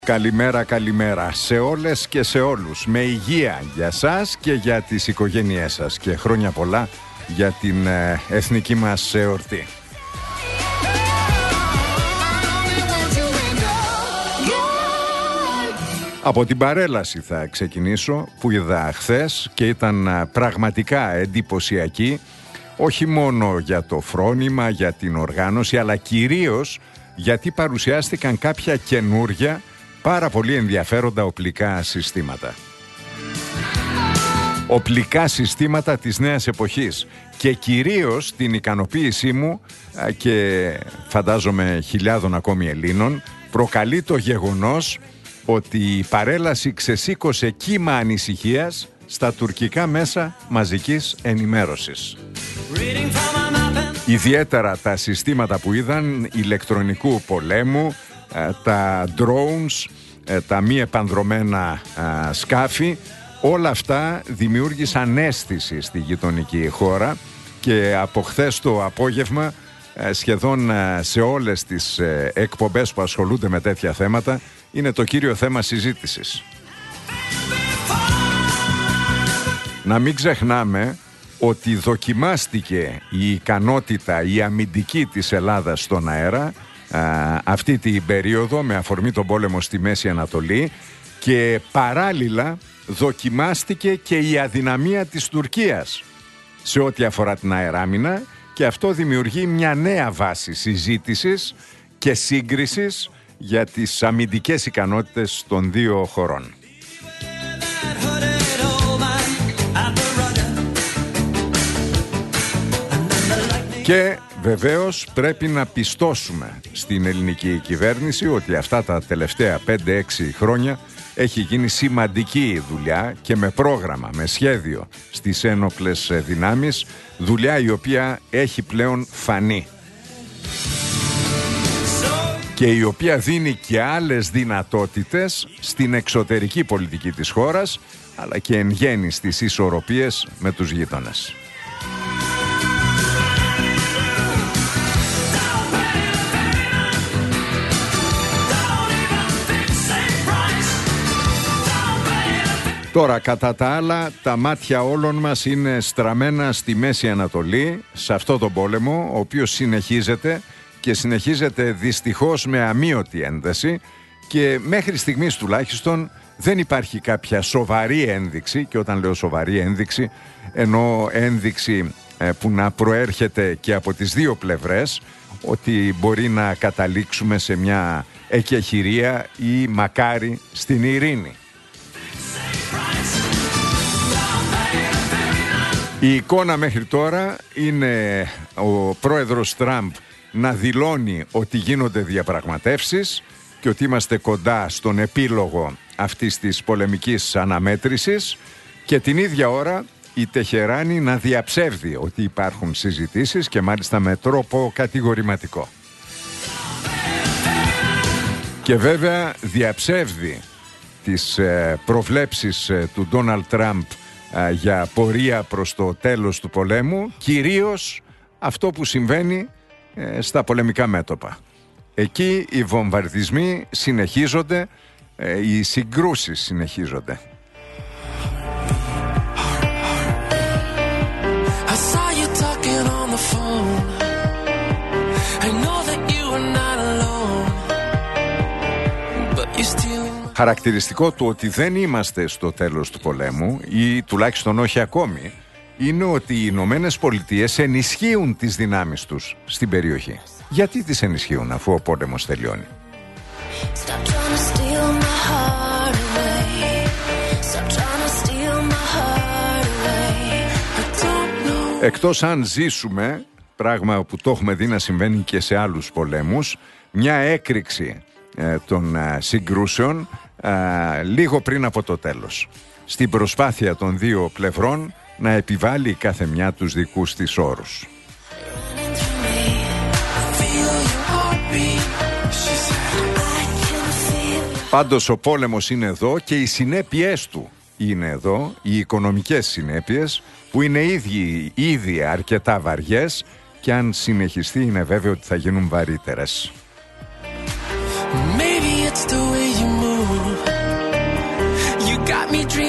Καλημέρα, καλημέρα σε όλες και σε όλους. Με υγεία για σας και για τις οικογένειές σας και χρόνια πολλά για την εθνική μας εορτή. Από την παρέλαση θα ξεκινήσω που είδα χθες και ήταν πραγματικά εντυπωσιακή, όχι μόνο για το φρόνημα, για την οργάνωση, αλλά κυρίως γιατί παρουσιάστηκαν κάποια καινούρια πάρα πολύ ενδιαφέροντα οπλικά συστήματα. Οπλικά συστήματα της νέας εποχής και κυρίως την ικανοποίησή μου και φαντάζομαι χιλιάδων ακόμη Ελλήνων προκαλεί το γεγονός ότι η παρέλαση ξεσήκωσε κύμα ανησυχίας στα τουρκικά μέσα μαζικής ενημέρωσης. Ιδιαίτερα τα συστήματα που είδαν ηλεκτρονικού πολέμου, τα drones, τα μη επανδρωμένα σκάφη, όλα αυτά δημιούργησαν αίσθηση στη γειτονική χώρα και από χθες το απόγευμα σχεδόν σε όλες τις εκπομπές που ασχολούνται με τέτοια θέματα είναι το κύριο θέμα συζήτησης. Να μην ξεχνάμε ότι δοκιμάστηκε η ικανότητα, η αμυντική της Ελλάδας στον αέρα αυτή την περίοδο με αφορμή τον πόλεμο στη Μέση Ανατολή και παράλληλα δοκιμάστηκε και η αδυναμία της Τουρκίας σε ό,τι αφορά την αεράμινα και αυτό δημιουργεί μια νέα βάση συζήτησης και σύγκρισης για τις αμυντικές ικανότητες των δύο χωρών. Και βεβαίως πρέπει να πιστώσουμε στην ελληνική κυβέρνηση ότι αυτά τα τελευταία 5-6 χρόνια έχει γίνει σημαντική δουλειά και με πρόγραμμα, με σχέδιο στις ένοπλες δυνάμεις, δουλειά η οποία έχει πλέον φανεί και η οποία δίνει και άλλες δυνατότητες στην εξωτερική πολιτική της χώρας αλλά και εν γέννη στις ισορροπίες με τους γείτονες. Τώρα, κατά τα άλλα, τα μάτια όλων μας είναι στραμμένα στη Μέση Ανατολή, σε αυτό τον πόλεμο, ο οποίος συνεχίζεται και συνεχίζεται δυστυχώς με αμείωτη ένταση και μέχρι στιγμής τουλάχιστον δεν υπάρχει κάποια σοβαρή ένδειξη, και όταν λέω σοβαρή ένδειξη εννοώ ένδειξη που να προέρχεται και από τις δύο πλευρές, ότι μπορεί να καταλήξουμε σε μια εκεχηρία ή μακάρι στην ειρήνη. Η εικόνα μέχρι τώρα είναι ο πρόεδρος Τραμπ να δηλώνει ότι γίνονται διαπραγματεύσεις και ότι είμαστε κοντά στον επίλογο αυτής της πολεμικής αναμέτρησης και την ίδια ώρα η Τεχεράνη να διαψεύδει ότι υπάρχουν συζητήσεις και μάλιστα με τρόπο κατηγορηματικό. Και βέβαια διαψεύδει τις προβλέψεις του Ντόναλντ Τραμπ για πορεία προς το τέλος του πολέμου, κυρίως αυτό που συμβαίνει στα πολεμικά μέτωπα. Εκεί οι βομβαρδισμοί συνεχίζονται, οι συγκρούσεις συνεχίζονται. Χαρακτηριστικό του ότι δεν είμαστε στο τέλος του πολέμου ή τουλάχιστον όχι ακόμη είναι ότι οι Ηνωμένες Πολιτείες ενισχύουν τις δυνάμεις τους στην περιοχή. Γιατί τις ενισχύουν αφού ο πόλεμος τελειώνει? Εκτός αν ζήσουμε, πράγμα που το έχουμε δει να συμβαίνει και σε άλλους πολέμους, μια έκρηξη των συγκρούσεων λίγο πριν από το τέλος, στην προσπάθεια των δύο πλευρών να επιβάλλει κάθε μια τους δικούς της όρους. Πάντως ο πόλεμος είναι εδώ και οι συνέπειές του είναι εδώ, οι οικονομικές συνέπειες που είναι ήδη αρκετά βαριές και αν συνεχιστεί είναι βέβαιο ότι θα γίνουν βαρύτερες. Maybe it's the way you move.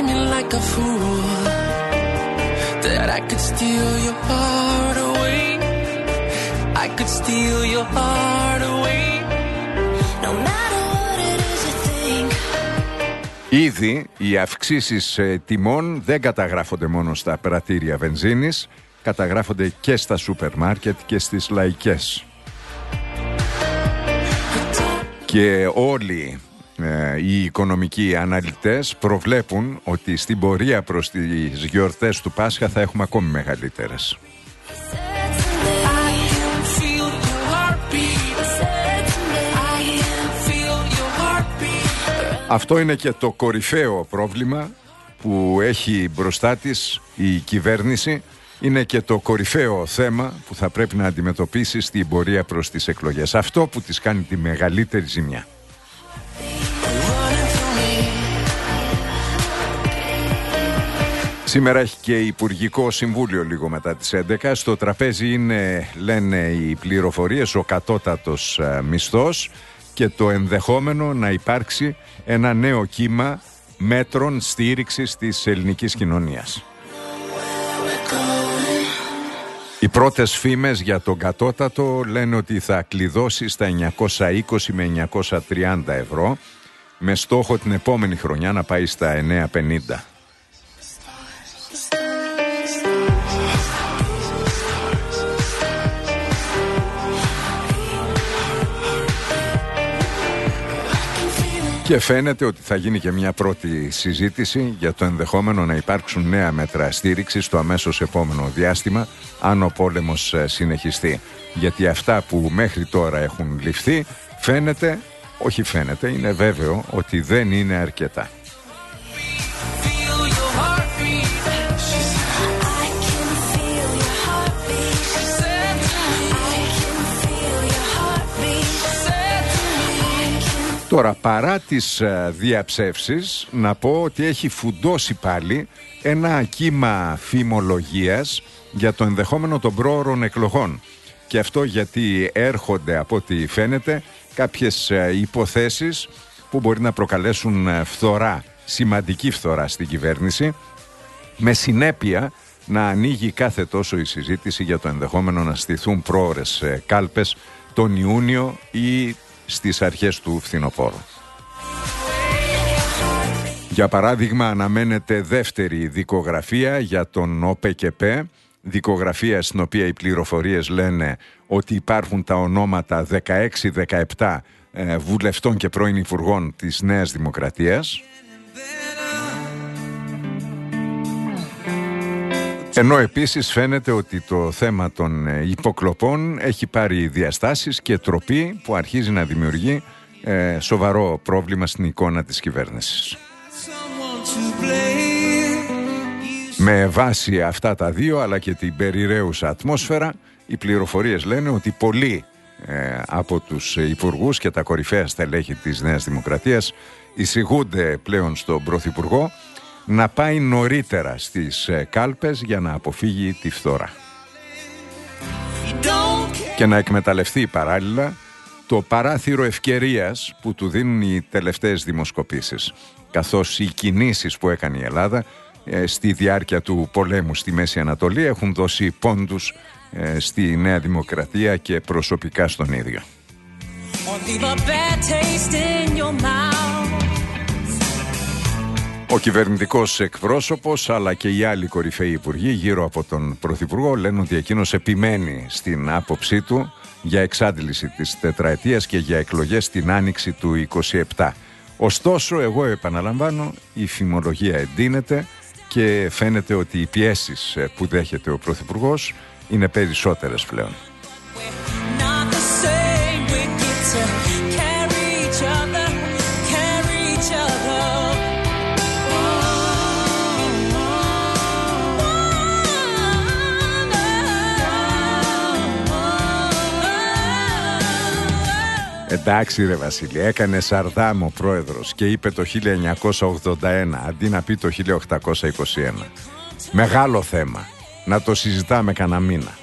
me like a fool, that I could steal your heart away. I could steal your heart away. No matter what it is you think. Ήδη οι αυξήσεις τιμών δεν καταγράφονται μόνο στα πρατήρια βενζίνης, καταγράφονται και στα σούπερ μάρκετ και στις λαϊκές. Και όλοι οι οικονομικοί αναλυτές προβλέπουν ότι στην πορεία προς τις γιορτές του Πάσχα θα έχουμε ακόμη μεγαλύτερες. Αυτό είναι και το κορυφαίο πρόβλημα που έχει μπροστά της η κυβέρνηση. Είναι και το κορυφαίο θέμα που θα πρέπει να αντιμετωπίσει στην πορεία προς τις εκλογές. Αυτό που της κάνει τη μεγαλύτερη ζημιά. Σήμερα έχει και Υπουργικό Συμβούλιο λίγο μετά τις 11. Στο τραπέζι είναι, λένε οι πληροφορίες, ο κατώτατος μισθός και το ενδεχόμενο να υπάρξει ένα νέο κύμα μέτρων στήριξης της ελληνικής κοινωνίας. Οι πρώτες φήμες για τον κατώτατο λένε ότι θα κλειδώσει στα 920 με 930 ευρώ, με στόχο την επόμενη χρονιά να πάει στα 950. Και φαίνεται ότι θα γίνει και μια πρώτη συζήτηση για το ενδεχόμενο να υπάρξουν νέα μέτρα στήριξης στο αμέσως επόμενο διάστημα, αν ο πόλεμος συνεχιστεί. Γιατί αυτά που μέχρι τώρα έχουν ληφθεί είναι βέβαιο ότι δεν είναι αρκετά. Τώρα, παρά τις διαψεύσεις, να πω ότι έχει φουντώσει πάλι ένα κύμα φημολογίας για το ενδεχόμενο των πρόωρων εκλογών. Και αυτό γιατί έρχονται, από ό,τι φαίνεται, κάποιες υποθέσεις που μπορεί να προκαλέσουν φθορά, σημαντική φθορά στην κυβέρνηση, με συνέπεια να ανοίγει κάθε τόσο η συζήτηση για το ενδεχόμενο να στηθούν πρόωρες κάλπες τον Ιούνιο ή στις αρχές του φθινοπόρου. Για παράδειγμα, αναμένεται δεύτερη δικογραφία για τον ΟΠΕΚΕΠΕ, δικογραφία στην οποία οι πληροφορίες λένε ότι υπάρχουν τα ονόματα 16-17 βουλευτών και πρώην υπουργών της Νέας Δημοκρατίας. Ενώ επίσης φαίνεται ότι το θέμα των υποκλοπών έχει πάρει διαστάσεις και τροπή που αρχίζει να δημιουργεί σοβαρό πρόβλημα στην εικόνα της κυβέρνησης. Με βάση αυτά τα δύο, αλλά και την περιραίουσα ατμόσφαιρα, οι πληροφορίες λένε ότι πολλοί από τους υπουργούς και τα κορυφαία στελέχη της Νέας Δημοκρατίας εισηγούνται πλέον στον Πρωθυπουργό να πάει νωρίτερα στις κάλπες για να αποφύγει τη φθορά και να εκμεταλλευτεί παράλληλα το παράθυρο ευκαιρίας που του δίνουν οι τελευταίες δημοσκοπήσεις, καθώς οι κινήσεις που έκανε η Ελλάδα στη διάρκεια του πολέμου στη Μέση Ανατολή έχουν δώσει πόντους στη Νέα Δημοκρατία και προσωπικά στον ίδιο. Ο κυβερνητικός εκπρόσωπος αλλά και οι άλλοι κορυφαίοι υπουργοί γύρω από τον Πρωθυπουργό λένε ότι εκείνος επιμένει στην άποψή του για εξάντληση της τετραετίας και για εκλογές την άνοιξη του 27. Ωστόσο, εγώ επαναλαμβάνω, η φημολογία εντείνεται και φαίνεται ότι οι πιέσεις που δέχεται ο Πρωθυπουργός είναι περισσότερες πλέον. Εντάξει ρε Βασίλη, έκανε Σαρδάμ ο πρόεδρος και είπε το 1981 αντί να πει το 1821. Μεγάλο θέμα, να το συζητάμε κανένα μήνα.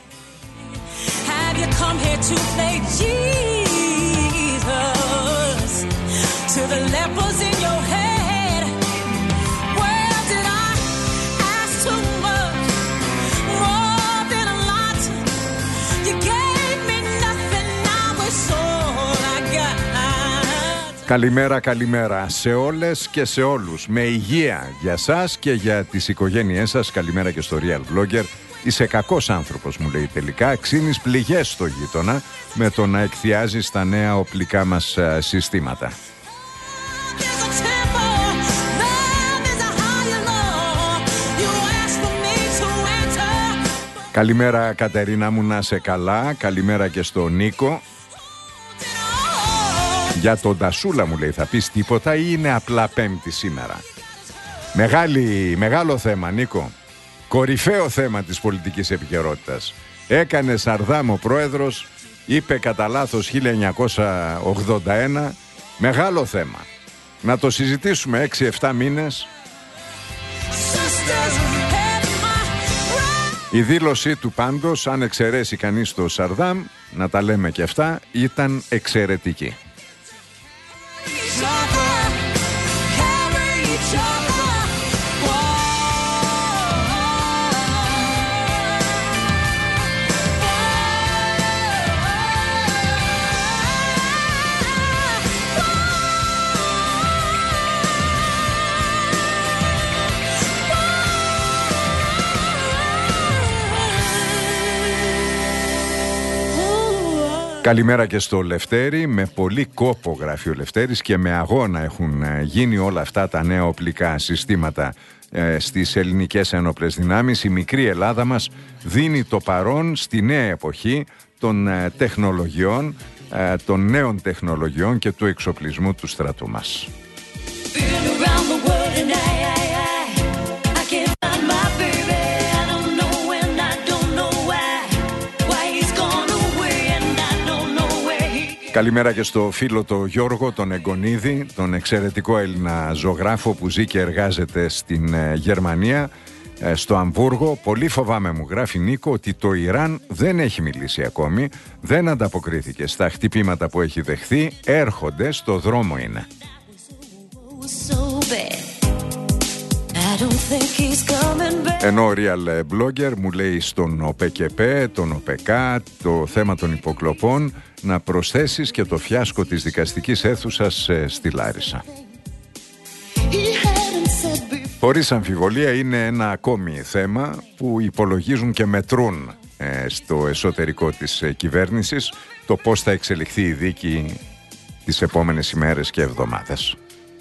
Καλημέρα, καλημέρα σε όλες και σε όλους. Με υγεία για σας και για τις οικογένειές σας. Καλημέρα και στο Real Blogger. Είσαι κακός άνθρωπος, μου λέει τελικά. Ξύνεις πληγές στο γείτονα με το να εκθιάζεις τα νέα οπλικά μας συστήματα. Καλημέρα Κατερίνα μου, να σε καλά. Καλημέρα και στο Νίκο. Για τον Τασούλα μου λέει, θα πεις τίποτα ή είναι απλά Πέμπτη σήμερα? Μεγάλο θέμα, Νίκο. Κορυφαίο θέμα της πολιτικής επικαιρότητας. Έκανε Σαρδάμ ο πρόεδρος, είπε κατά λάθος 1981. Μεγάλο θέμα. Να το συζητήσουμε 6-7 μήνες. Η δήλωσή του πάντως, αν εξαιρέσει κανείς το Σαρδάμ, να τα λέμε και αυτά, ήταν εξαιρετική. Καλημέρα και στο Λευτέρη. Με πολύ κόπο γράφει ο Λευτέρης και με αγώνα έχουν γίνει όλα αυτά τα νέα οπλικά συστήματα στις ελληνικές ένοπλες δυνάμεις. Η μικρή Ελλάδα μας δίνει το παρόν στη νέα εποχή των τεχνολογιών, των νέων τεχνολογιών και του εξοπλισμού του στρατού μας. Καλημέρα και στο φίλο το Γιώργο, τον Εγκονίδη, τον εξαιρετικό Έλληνα ζωγράφο που ζει και εργάζεται στην Γερμανία, στο Αμβούργο. Πολύ φοβάμαι, μου γράφει Νίκο, ότι το Ιράν δεν έχει μιλήσει ακόμη, δεν ανταποκρίθηκε στα χτυπήματα που έχει δεχθεί, έρχονται, στο δρόμο είναι. Ενώ ο Real Blogger μου λέει στον ΟΠΕΚΕΠΕ, τον ΟΠΕΚΑ, το θέμα των υποκλοπών, να προσθέσεις και το φιάσκο της δικαστικής αίθουσας στη Λάρισα. Χωρίς αμφιβολία είναι ένα ακόμη θέμα που υπολογίζουν και μετρούν στο εσωτερικό της κυβέρνησης το πώς θα εξελιχθεί η δίκη τις επόμενες ημέρες και εβδομάδες.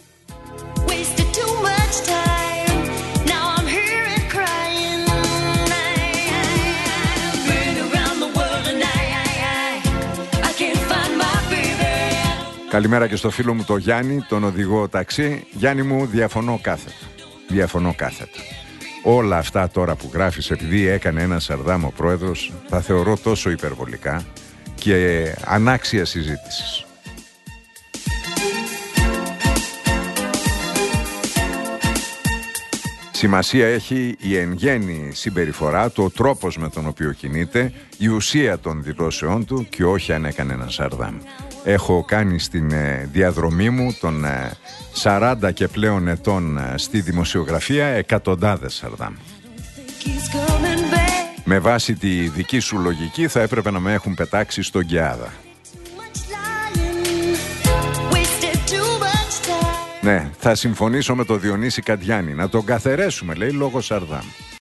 Καλημέρα και στο φίλο μου το Γιάννη, τον οδηγό ταξί. Γιάννη μου, διαφωνώ κάθετα. Όλα αυτά τώρα που γράφεις, επειδή έκανε ένα Σαρδάμ ο πρόεδρος, τα θεωρώ τόσο υπερβολικά και ανάξια συζήτησης. Σημασία έχει η εν γέννη συμπεριφορά του, ο τρόπος με τον οποίο κινείται, η ουσία των δηλώσεών του και όχι αν έκανε ένα Σαρδάμ. Έχω κάνει στην διαδρομή μου των 40 και πλέον ετών στη δημοσιογραφία εκατοντάδες Σαρδάμ. Με βάση τη δική σου λογική θα έπρεπε να με έχουν πετάξει στον Γκεάδα. Ναι, θα συμφωνήσω με τον Διονύση Καντιάνη. Να τον καθαιρέσουμε, λέει, λόγω Σαρδάμ.